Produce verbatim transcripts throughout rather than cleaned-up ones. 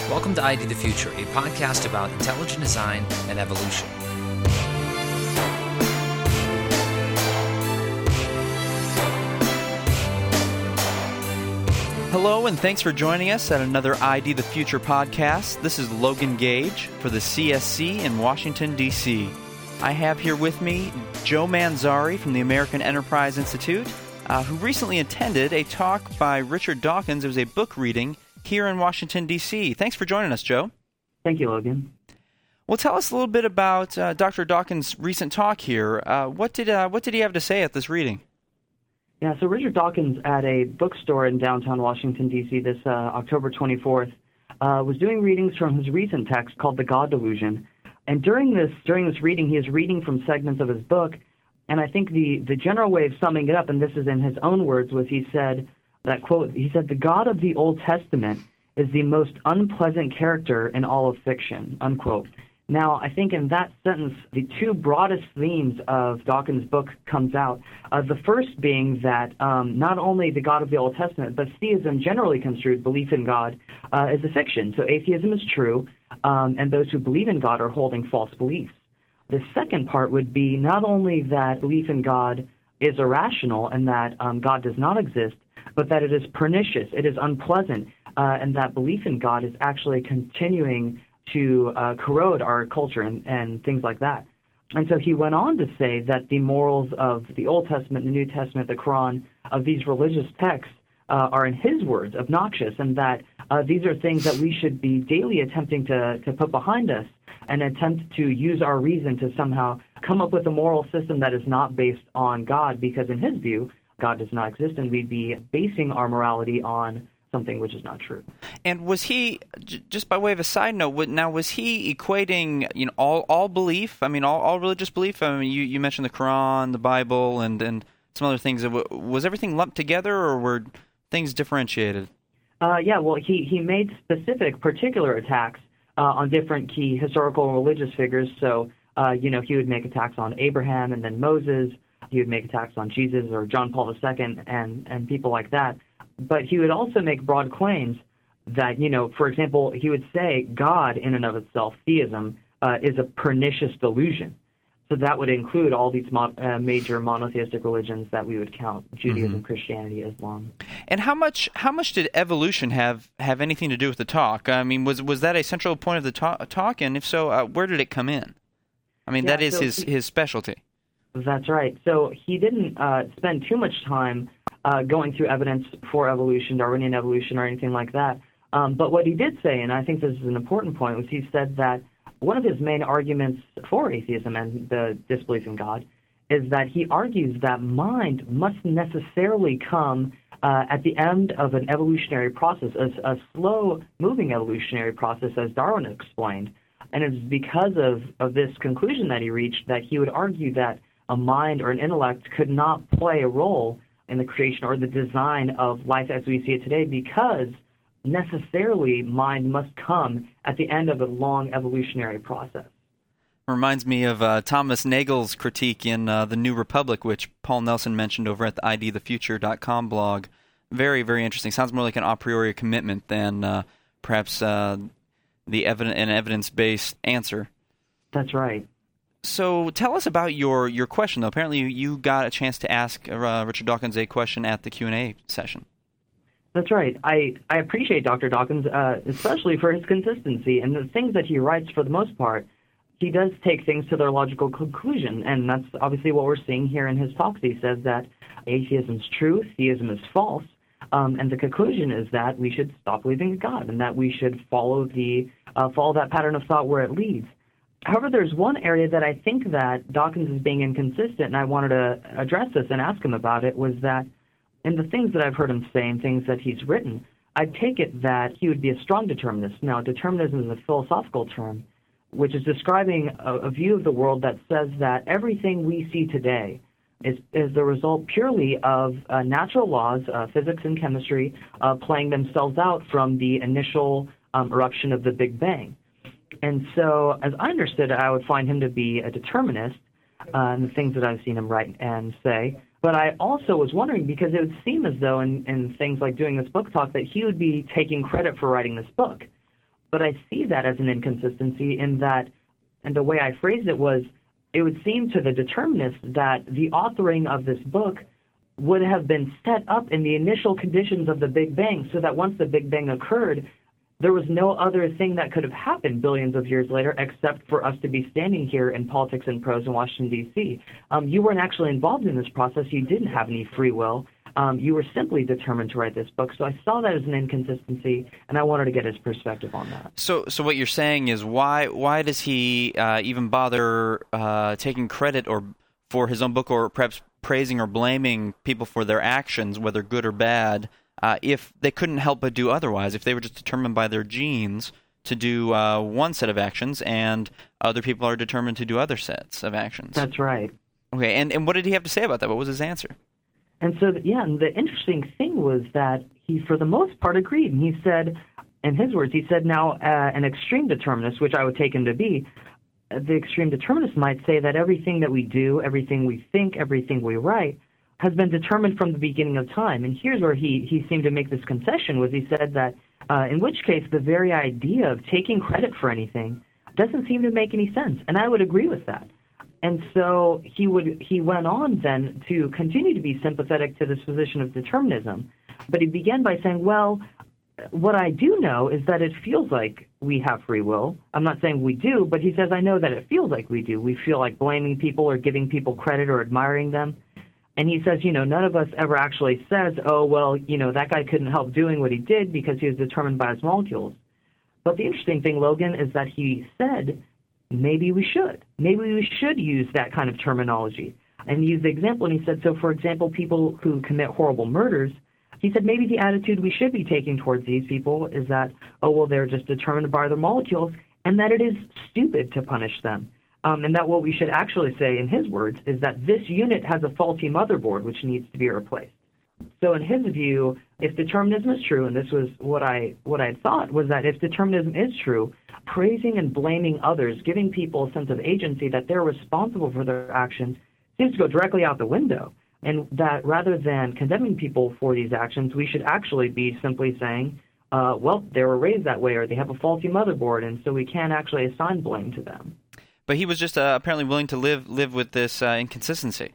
Welcome to I D the Future, a podcast about intelligent design and evolution. Hello, and thanks for joining us at another I D the Future podcast. This is Logan Gage for the C S C in Washington, D C I have here with me Joe Manzari from the American Enterprise Institute, uh, who recently attended a talk by Richard Dawkins. It was a book reading here in Washington, D C Thanks for joining us, Joe. Thank you, Logan. Well, tell us a little bit about uh, Doctor Dawkins' recent talk here. Uh, what did uh, what did he have to say at this reading? Yeah, so Richard Dawkins at a bookstore in downtown Washington, D C this uh, October twenty-fourth uh, was doing readings from his recent text called The God Delusion. And during this during this reading, he is reading from segments of his book, and I think the, the general way of summing it up, and this is in his own words, was he said, that quote, he said, "The God of the Old Testament is the most unpleasant character in all of fiction," unquote. Now, I think in that sentence, the two broadest themes of Dawkins' book comes out. Uh, the first being that um, not only the God of the Old Testament, but theism generally construed, belief in God, uh, is a fiction. So atheism is true, um, and those who believe in God are holding false beliefs. The second part would be not only that belief in God is irrational and that um, God does not exist, but that it is pernicious, it is unpleasant, uh, and that belief in God is actually continuing to uh, corrode our culture and, and things like that. And so he went on to say that the morals of the Old Testament, the New Testament, the Quran, of these religious texts uh, are, in his words, obnoxious, and that uh, these are things that we should be daily attempting to, to put behind us and attempt to use our reason to somehow come up with a moral system that is not based on God, because in his view, God does not exist, and we'd be basing our morality on something which is not true. And was he, j- just by way of a side note, now was he equating, you know, all, all belief? I mean, all, all religious belief. I mean, you, you mentioned the Quran, the Bible, and, and some other things. Was everything lumped together, or were things differentiated? Uh, yeah, well, he, he made specific, particular attacks uh, on different key historical and religious figures. So, uh, you know, he would make attacks on Abraham and then Moses. He would make attacks on Jesus or John Paul the Second and, and people like that. But he would also make broad claims that, you know, for example, he would say God in and of itself, theism, uh, is a pernicious delusion. So that would include all these mo- uh, major monotheistic religions that we would count: Judaism, mm-hmm. Christianity, Islam. And how much how much did evolution have, have anything to do with the talk? I mean, was was that a central point of the ta- talk? And if so, uh, where did it come in? I mean, yeah, that is so his, he, his specialty. That's right. So he didn't uh, spend too much time uh, going through evidence for evolution, Darwinian evolution, or anything like that. Um, but what he did say, and I think this is an important point, was he said that one of his main arguments for atheism and the disbelief in God is that he argues that mind must necessarily come uh, at the end of an evolutionary process, a, a slow-moving evolutionary process, as Darwin explained. And it's because of, of this conclusion that he reached that he would argue that a mind or an intellect could not play a role in the creation or the design of life as we see it today, because necessarily mind must come at the end of a long evolutionary process. Reminds me of uh, Thomas Nagel's critique in uh, The New Republic, which Paul Nelson mentioned over at the I D the future dot com blog. Very, very interesting. Sounds more like an a priori commitment than uh, perhaps uh, the evidence, an evidence-based answer. That's right. So tell us about your, your question, though. Apparently you, you got a chance to ask uh, Richard Dawkins a question at the Q and A session. That's right. I, I appreciate Doctor Dawkins, uh, especially for his consistency and the things that he writes. For the most part, he does take things to their logical conclusion, and that's obviously what we're seeing here in his talks. He says that atheism is true, theism is false, um, and the conclusion is that we should stop believing in God and that we should follow the uh, follow that pattern of thought where it leads. However, there's one area that I think that Dawkins is being inconsistent, and I wanted to address this and ask him about it, was that in the things that I've heard him say and things that he's written, I take it that he would be a strong determinist. Now, determinism is a philosophical term, which is describing a, a view of the world that says that everything we see today is, is the result purely of uh, natural laws, uh, physics and chemistry, uh, playing themselves out from the initial um, eruption of the Big Bang. And so, as I understood it, I would find him to be a determinist uh, in the things that I've seen him write and say. But I also was wondering, because it would seem as though in, in things like doing this book talk that he would be taking credit for writing this book. But I see that as an inconsistency in that, and the way I phrased it was, it would seem to the determinists that the authoring of this book would have been set up in the initial conditions of the Big Bang, so that once the Big Bang occurred, there was no other thing that could have happened billions of years later except for us to be standing here in Politics and Prose in Washington, D C Um, you weren't actually involved in this process. You didn't have any free will. Um, you were simply determined to write this book. So I saw that as an inconsistency, and I wanted to get his perspective on that. So, so what you're saying is why why does he uh, even bother uh, taking credit or for his own book, or perhaps praising or blaming people for their actions, whether good or bad, uh, if they couldn't help but do otherwise, if they were just determined by their genes to do uh, one set of actions and other people are determined to do other sets of actions? That's right. Okay, and, and what did he have to say about that? What was his answer? And so, yeah, and the interesting thing was that he, for the most part, agreed. And he said, in his words, he said, now, uh, an extreme determinist, which I would take him to be, the extreme determinist might say that everything that we do, everything we think, everything we write, has been determined from the beginning of time. And here's where he, he seemed to make this concession, was he said that, uh, in which case, the very idea of taking credit for anything doesn't seem to make any sense. And I would agree with that. And so he would he went on then to continue to be sympathetic to this position of determinism. But he began by saying, well, what I do know is that it feels like we have free will. I'm not saying we do, but he says, I know that it feels like we do. We feel like blaming people or giving people credit or admiring them. And he says, you know, none of us ever actually says, oh, well, you know, that guy couldn't help doing what he did because he was determined by his molecules. But the interesting thing, Logan, is that he said, maybe we should. Maybe we should use that kind of terminology. And he used the example, and he said, so, for example, people who commit horrible murders, he said maybe the attitude we should be taking towards these people is that, oh, well, they're just determined by their molecules, and that it is stupid to punish them. Um, and that what we should actually say, in his words, is that this unit has a faulty motherboard which needs to be replaced. So in his view, if determinism is true, and this was what I what I thought, was that if determinism is true, praising and blaming others, giving people a sense of agency that they're responsible for their actions, seems to go directly out the window. And that rather than condemning people for these actions, we should actually be simply saying, uh, well, they were raised that way, or they have a faulty motherboard, and so we can't actually assign blame to them. But he was just uh, apparently willing to live live with this uh, inconsistency.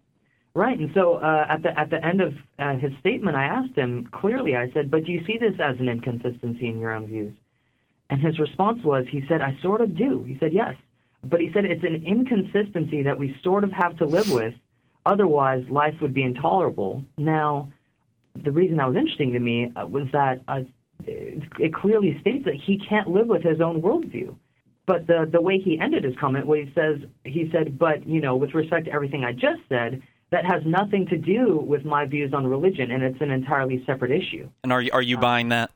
Right, and so uh, at the at the end of uh, his statement, I asked him clearly, I said, but do you see this as an inconsistency in your own views? And his response was, he said, I sort of do. He said, yes. But he said it's an inconsistency that we sort of have to live with, otherwise life would be intolerable. Now, the reason that was interesting to me uh, was that uh, it, it clearly states that he can't live with his own worldview. But the the way he ended his comment, what he says, he said, but, you know, with respect to everything I just said, that has nothing to do with my views on religion, and it's an entirely separate issue. And are you, are you uh, buying that?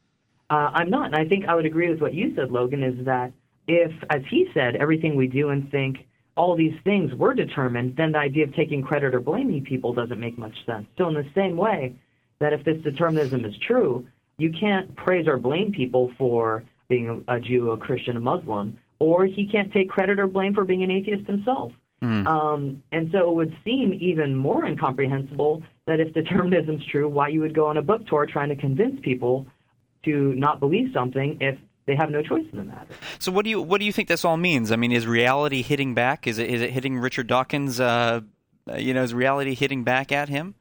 Uh, I'm not, and I think I would agree with what you said, Logan, is that if, as he said, everything we do and think, all these things were determined, then the idea of taking credit or blaming people doesn't make much sense. So in the same way that if this determinism is true, you can't praise or blame people for being a, a Jew, a Christian, a Muslim, or he can't take credit or blame for being an atheist himself. Mm. Um, and so it would seem even more incomprehensible that if determinism is true, why you would go on a book tour trying to convince people to not believe something if they have no choice in the matter. So what do you what do you think this all means? I mean, is reality hitting back? Is it is it hitting Richard Dawkins? Uh, you know, is reality hitting back at him?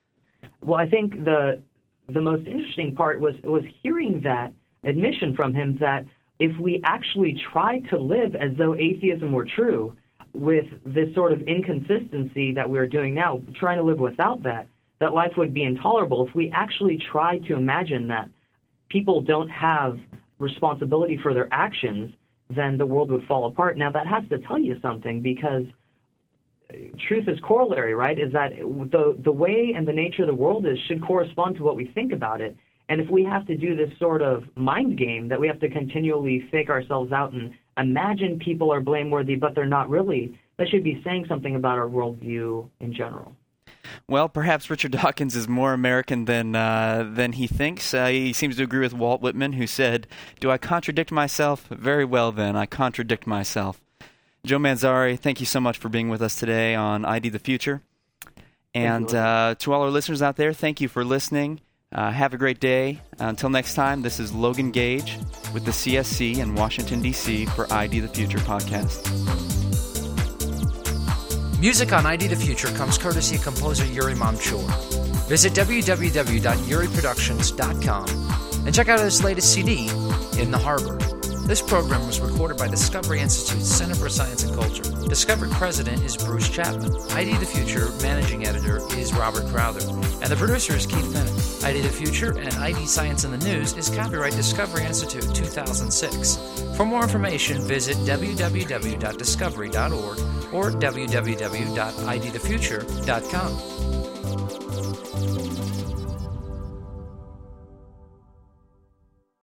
Well, I think the the most interesting part was was hearing that admission from him that if we actually tried to live as though atheism were true, with this sort of inconsistency that we're doing now, trying to live without that, that life would be intolerable. If we actually tried to imagine that people don't have responsibility for their actions, then the world would fall apart. Now, that has to tell you something, because truth is corollary, right? Is that the the way and the nature of the world is should correspond to what we think about it. And if we have to do this sort of mind game that we have to continually fake ourselves out and imagine people are blameworthy, but they're not really, that should be saying something about our worldview in general. Well, perhaps Richard Dawkins is more American than uh, than he thinks. Uh, he seems to agree with Walt Whitman, who said, "Do I contradict myself? Very well, then, I contradict myself." Joe Manzari, thank you so much for being with us today on I D the Future. And uh, to all our listeners out there, thank you for listening. Uh, have a great day. Uh, until next time, this is Logan Gage with the C S C in Washington, D C for I D the Future podcast. Music on I D the Future comes courtesy of composer Yuri Momchur. Visit w w w dot yuri productions dot com and check out his latest C D, In the Harbor. This program was recorded by Discovery Institute's Center for Science and Culture. Discovery President is Bruce Chapman. I D the Future Managing Editor is Robert Crowther. And the producer is Keith Bennett. I D the Future and I D Science in the News is copyright Discovery Institute two thousand six. For more information, visit w w w dot discovery dot org or w w w dot i d the future dot com.